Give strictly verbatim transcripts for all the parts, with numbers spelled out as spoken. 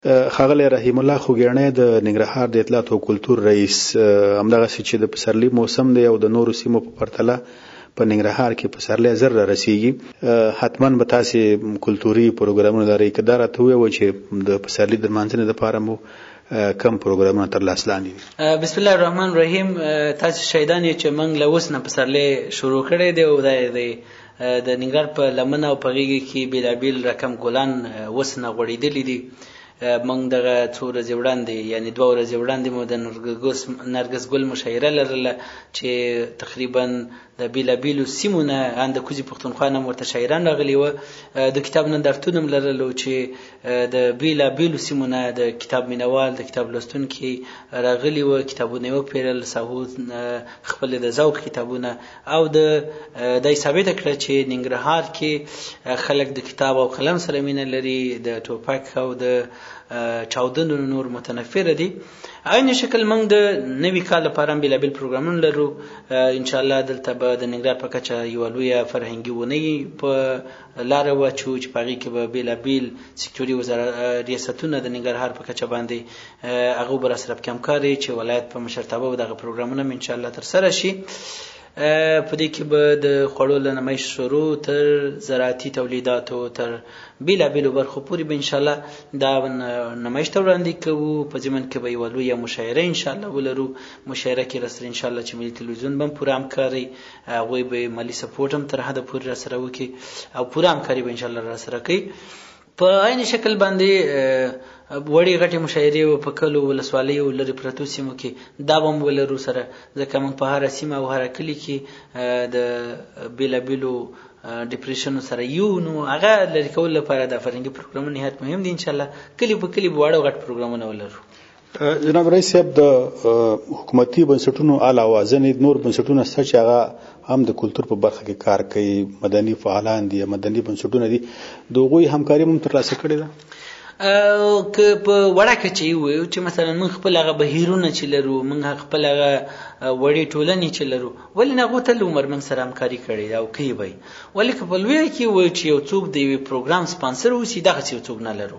ښاغلی رحیم الله خوږیاڼی د ننګرهار د اطلاعات او کلتور رئیس، همدغسې چې د پسرلي موسم دی او د نورو سیمو په پرتله په ننګرهار کې پسرلی زر را رسیږي، حتما به تاسې کلتوري پروګرامونه لرئ. که دا راته ووایو چې د پسرلي د لمانځنې دپاره مو کم پروګرامونه تر لاس لاندې دي؟ بسم الله الرحمن الرحیم. تاسې شهیدان یې چې موږ له اوس نه پسرلی شروع کړی دی او دا د ننګرهار په لمنه او په غېږه کې بېلابېل رقم ګلان اوس نه غوړېدلي دي. موږ دغه څو ورځې وړاندې یعنې دوه ورځې وړاندې مو د نرګس ګل مشاعره لرله چې تقریبا د بېلابېلو سیمو نه ان د کوزي پښتونخوا نه ورته شاعران راغلي وه. د کتاب نندارتون هم لرلو چې د بېلابېلو سیمو نه د کتاب مینوال د کتاب لوستونکي راغلي وه، کتابونه یې وپېرل، ساهو خپل د ذوق کتابونه، او د دا یې ثابته کړه چې ننګرهار کې خلک د کتاب او قلم سره مینه لري، د ټوپک او د چاودنو نور متنفره دي. عین شکل موږ د نوي کال لپاره هم بېلابېل پروګرامونه لرو. انشاءالله دلته به د ننګرهار په کچه یوه لویه فرهنګي اونۍ په لاره واچو چې په هغې کې به بېلابېل سکتوري ریاستونه د ننګرهار په کچه باندې هغو به راسره پکې همکار چې ولایت په مشرتابه به دغه پروګرامونه هم انشاءالله ترسره شي. په دې کې به د خوړو له نمایش شروع تر زراعتي تولیداتو تر بېلابېلو برخو پورې به انشاءالله دا نمایش ته وړاندې کوو. په ضمن کې به یوه لویه مشاعره انشاءالله ولرو. مشاعره کې راسره انشاءالله چې ملي تلویزیون به هم پوره همکاري، هغوی به مالي سپورټ هم تر حده پورې راسره وکړي او پوره همکاري به انشاءالله راسره کوي. په عین شکل باندې وړې غټې مشاعرې په کلو ولسوالیو لرې پرتو سیمو کې دا به هم ولرو سره، ځکه موږ په هره سیمه او هره کلي کې د بېلابېلو ډپریشنو سره یو، نو هغه لرې کولو لپاره دا فرهنګي پروګرامونه نهایت مهم دي. انشاءالله کلي په کلي به واړه او غټ پروګرامونه ولرو. جناب رئیس صاحب، د حکومتي بنسټونو علاوه ځینې نور بنسټونه شته چې هغه هم د کلتور په برخه کې کار کوي، مدني فعالان دي یا مدني بنسټونه دي، د هغوی همکاري هم ترلاسه کړې ده؟ که په وړه کچه یې ووایو چې مثلا موږ خپل هغه بهیرونه چې لرو، موږ خپل هغه وړې ټولنې چې لرو، ولې نه هغو تل عمر موږ سره همکاري کړې ده او کوي به یې. ولې که په لویه کې ووایو چې یو څوک د یوې پروګرام سپانسر اوسي، دغسې یو څوک نه لرو،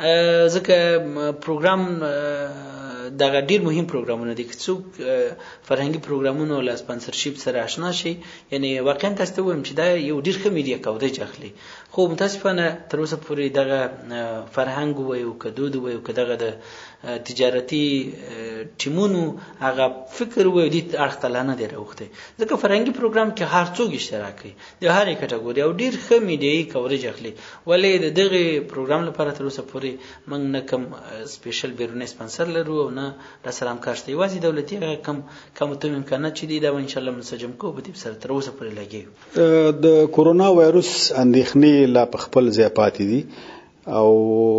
ځکه پروګرام دغه ډیر مهم پروګرامونه دي. که څوک فرهنګي پروګرامونو له سپانسرشیپ سره آشنا شي، یعنی واقعا تاسو ته وایم چې دا یو ډیر ښه میډیا کوریج اخلي، خو متاسفانه تر اوسه پورې دغه فرهنګ ووایو که دود ووایو که دغه د تجارتي ټیمونو هغه فکر ووایو دې اړخ ته لا نه دی راوښتی، ځکه فرهنګي پروګرام کې هر څوک اشتراک کوي د هرې کټګوري او ډیر ښه میډیایي کوریج اخلي. ولې د دغې پروګرام لپاره تر اوسه پورې موږ نه کوم سپیشل بیرونی سپانسر لرو او نه راسره همکار شته، یوازې دولتي هغه کم کمتم امکانات چې دي دا به انشاءالله منسجم کوو، په دې سره تر اوسه پورې لګېږو. د کورونا وایرس اندېښنې لا په خپل ځای پاتې دي او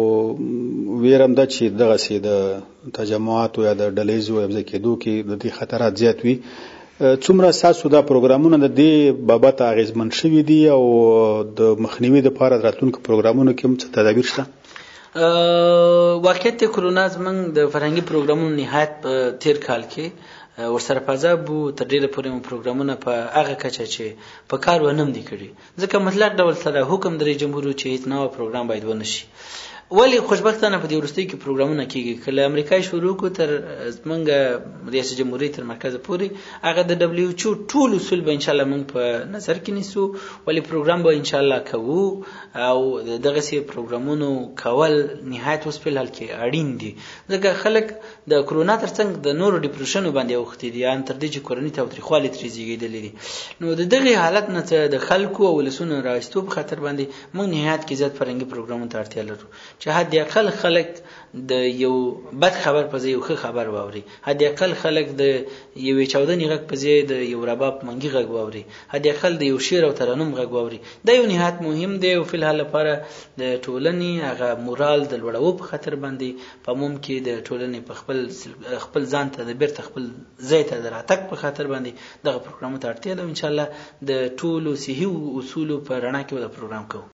ویره هم ده چې دغسې د تجمعاتو یا د ډلهیزو یو ځای کېدو کې د دې خطرات زیات وي. څومره ستاسو دا پروګرامونه د دې بابت اغېزمن شوي دي او د مخنیوي دپاره د راتلونکو پروګرامونو کې هم څه تدابیر شته؟ واقعیت کرونا زموږ د فرهنګي پروګرامونو نهایت په تیر کال کې ورسره په عذاب وو. تر ډېره پورې مو پروګرامونه په هغه کچه چې په کار ونه هم دي کړي، ځکه مطلق ډول سره حکم د رئیس جمهور چې هېڅ نوی پروګرام باید ونه شي. ولې خوشبختانه په دې وروستیو کې پروګرامونه کېږي، که له امریکا شروع کړو تر زموږ ریاست جمهوري تر مرکزه پورې، هغه د ډبلیو ایچ او ټول اصول به انشاءالله موږ په نظر کې نیسو. ولې پروګرام به انشاءالله کوو او دغسې پروګرامونو کول نهایت اوس په الحال کې اړین دي، ځکه خلک د کرونا تر څنګ د نورو ډپریشنو باندې اوښتي دي، ان تر دې چې کورني تاوتریخوالي ترې زېږېدلي دي. نو د دغې حالت نه د خلکو او ولسونو راایستو په خاطر باندې موږ نهایت کې زیات فرهنګي پروګرامونو ته اړتیا لرو چې حد اقل خلک د یو بد خبر په ځای یو ښه خبر واوري، حد اقل خلک د یوې چاودنې غږ په ځای د یو رباب منګي غږ واوري، حد اقل د یو شعر او ترنم غږ واوري. دا یو نهایت مهم دی او فی الحال لپاره د ټولنې هغه مورال د لوړولو په خاطر باندې په عموم کې د ټولنې په خپل خپل ځان ته د بیرته خپل ځای ته د راتګ په خاطر باندې دغه پروګرامونو ته اړتیا ده. انشاءالله د ټولو صحي اصولو په رڼا کې به دا پروګرام کوو.